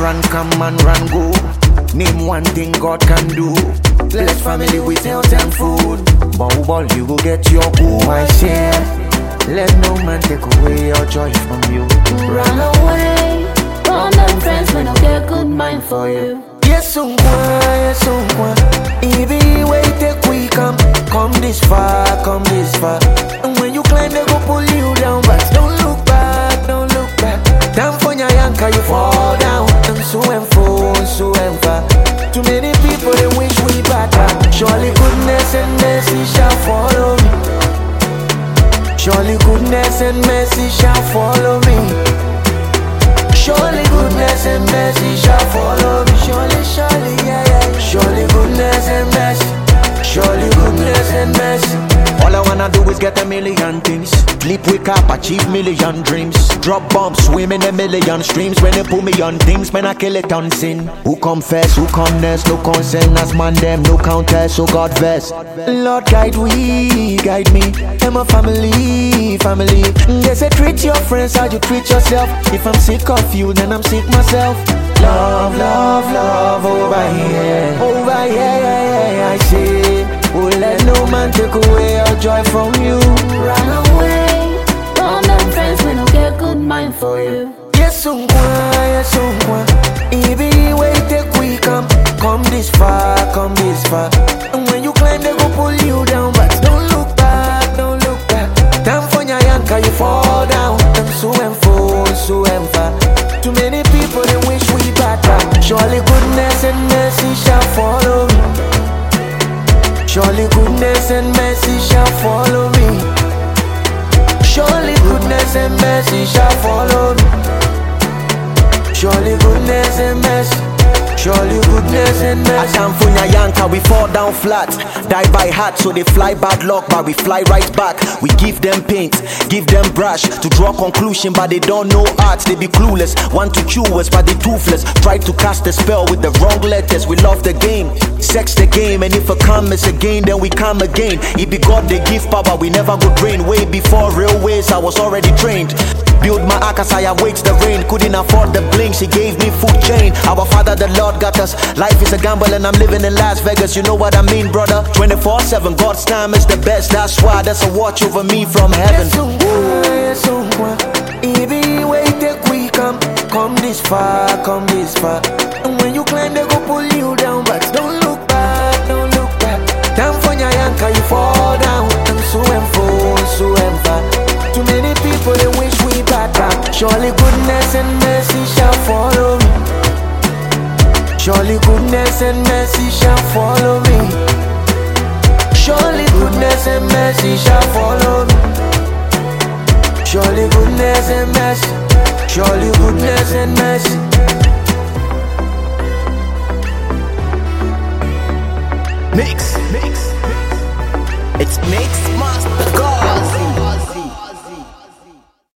run come and run go. Name one thing God can do. Bless family with health and food. Ball, you go get your my share. Let no man take away your joy from you. Run away from them friends when I get good mind for you. Yes, someone. Even way take we come this far. And when you climb, they go pull you down. But don't look back. Down for your yanka, you fall down. And so and far. Too many people, they wish we better. Surely goodness and mercy shall follow me. Surely goodness and mercy shall follow me. Surely goodness and mercy shall follow me. Surely, yeah. Surely goodness and mercy. Surely goodness and mercy. All I wanna do is get a million things. Sleep, wake up, achieve million dreams. Drop bombs, swim in a million streams. When they put me on things, man, I kill it on sin. Who come first, who come next? No concern, as man them, no contest, so God bless. Lord guide me. And my family. They say treat your friends how you treat yourself. If I'm sick of you, then I'm sick myself. Love over here, I say. Oh, let no man take away your joy from you. Run away from them friends when I get good mind for you. Yes, someone. Even way take we come this far. And when you climb, they go pull you down. But don't look back. Down for your yanka, you fall down. And so and far. Too many people, they wish we better. Surely goodness and mercy shall follow me. Surely goodness and mercy shall follow me. Surely goodness and mercy shall follow me. Surely goodness and mercy. Surely goodness and mercy. Atamfunya yanka, we fall down flat. Die by heart, so they fly bad luck, but we fly right back. We give them paint, give them brush to draw conclusion, but they don't know art. They be clueless, want to chew us, but they toothless. Try to cast a spell with the wrong letters. We love the game, sex the game, and if a come is again, then we come again. It be God they give power, we never go drain. Way before railways, I was already trained. Build my ark as I await the rain. Couldn't afford the bling, she gave me food chain. Our Father the Lord got us. Life is a gamble and I'm living in Las Vegas. You know what I mean, brother? 24/7, God's time is the best. That's why there's a watch over me from heaven. Yes, someone. Even way take we come this far. And when you climb, they go pull you down. But don't look back. Down for your yanka, you fall down. And so and far. Too many people, they wish we better. Surely goodness and mercy shall follow me. Surely goodness and mercy shall follow me. Surely goodness and mercy shall follow me. Surely goodness and mercy. Surely goodness and mercy. Mix.